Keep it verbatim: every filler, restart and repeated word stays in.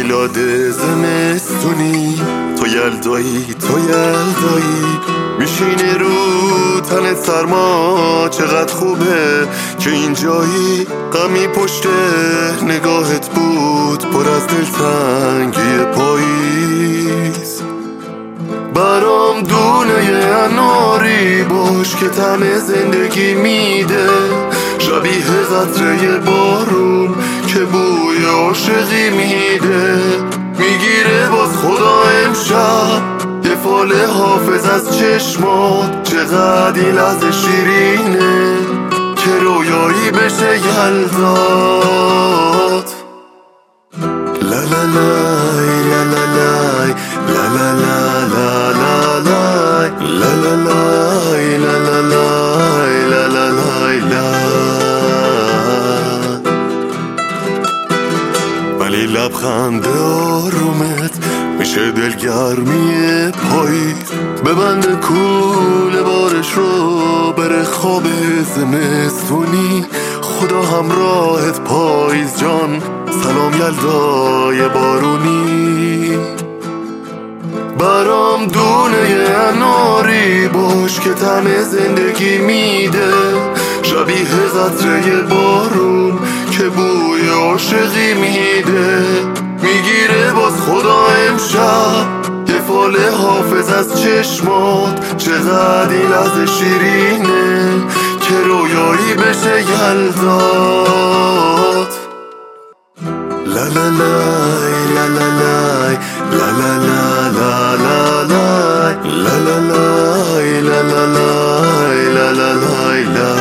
میلاد زمستونی، تو یلدایی تو یلدایی میشینی رو تنت سرما. چقدر خوبه که اینجایی، غمی پشت نگاهت بود پر از دلتنگی پاییز. برام دونه اناری باش که طعم زندگی میده، شبیه قطره بارون که بوی عاشقی میده. میگیره باز خدا امشب یه فال حافظ از چشمات، چقدر این لحظه شیرینه که رویایی بشه یلدات. لا لا لای لا لا لای لا لا لا لا لا لای لا لا لای لا لا لای لا لا لای لا. ولی لبخند آرومت میشه دلگرمی پاییز. ببنده کوله بارش رو بره خواب زمستونی. خدا همراهت پاییز جان، سلام یلدای بارونی. برام دونه اناری باش که طعم زندگی میده، شبیه قطره بارون که بوی عاشقی میده. میگیره باز خدا امشب یه فال حافظ از چشمات، چقدر این لحظه شیرینه که رویایی بشه یلدات. لا لا لای لا لا لای لا لا لا لا لا لای لا لا لای لا لا لای لا لا لای لا.